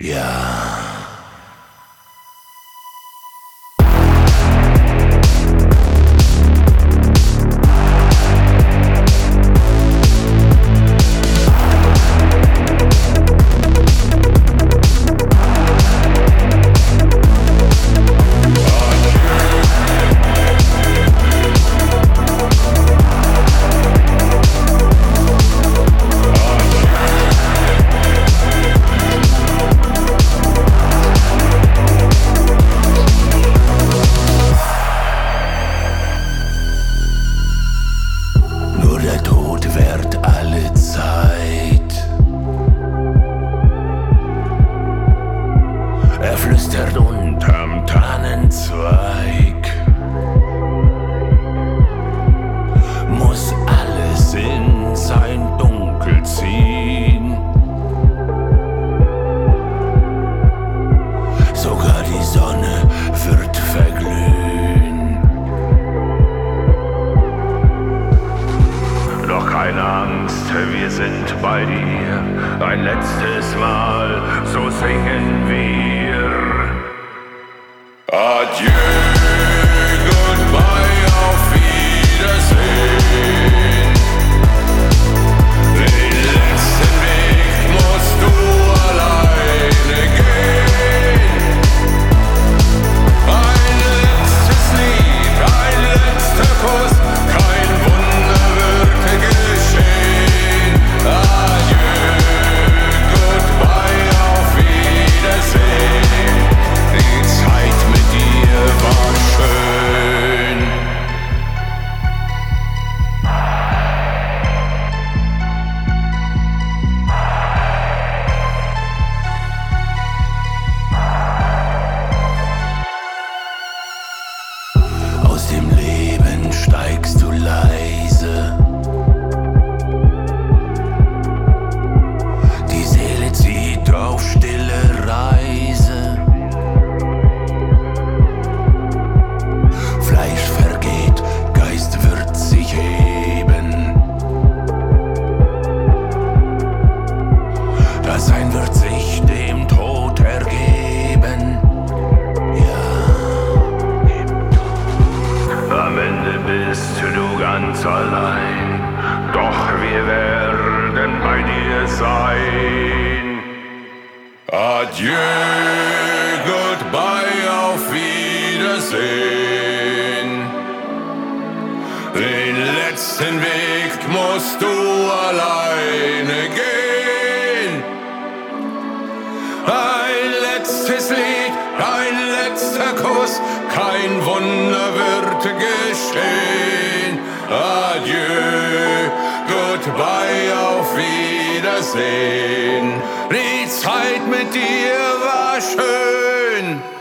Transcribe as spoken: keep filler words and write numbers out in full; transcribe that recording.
Ja. Er flüstert unterm Tannenzweig, muss alles in sein Dunkel ziehen. Sogar die Sonne wird verglühen. Doch keine Angst, wir sind bei dir. Ein letztes Mal, so singen wir. Adieu, goodbye, auf Wiedersehen. Den letzten Weg musst du alleine gehen. Ein letztes Lied, ein letzter Kuss, kein Wunder wird geschehen. Adieu, goodbye, auf Wiedersehen. Die Zeit mit dir war schön. Aus dem Leben steigst du leise. Die Seele zieht auf stille Reise. Fleisch vergeht, Geist wird sich heben. Das Sein wird sich dem Tod ergeben. Ja. Am Ende bist du ganz allein, doch wir werden bei dir sein. Adieu, goodbye, auf Wiedersehen. Den letzten Weg musst du alleine gehen. Ein letztes Lied, ein letzter Kuss, kein Wunder wird geschehen. Adieu, goodbye, auf Wiedersehen. Die Zeit mit dir war schön.